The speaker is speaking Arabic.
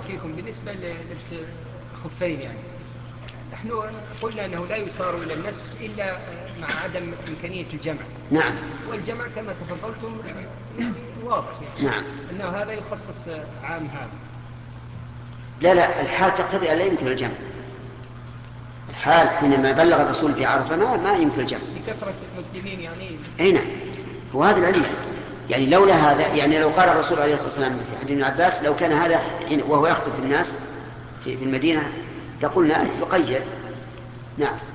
فيكم بالنسبة للبس خفين يعني، نحن قلنا أنه لا يصار إلى النسخ إلا مع عدم إمكانية الجمع. نعم. والجمع كما تفضلتم يعني واضح يعني نعم. أنه هذا يخصص عام هذا. لا الحال تقتضي أن لا يمكن الجمع. الحال حينما بلغ الرسول في عرفة ما يمكن الجمع لكثرة المسلمين يعني. أي نعم، هو هذا العلة. يعني لولا هذا، يعني لو قال الرسول عليه الصلاة والسلام في حديث ابن عباس لو كان هذا وهو يخطب الناس في المدينة لقلنا يقيد. نعم.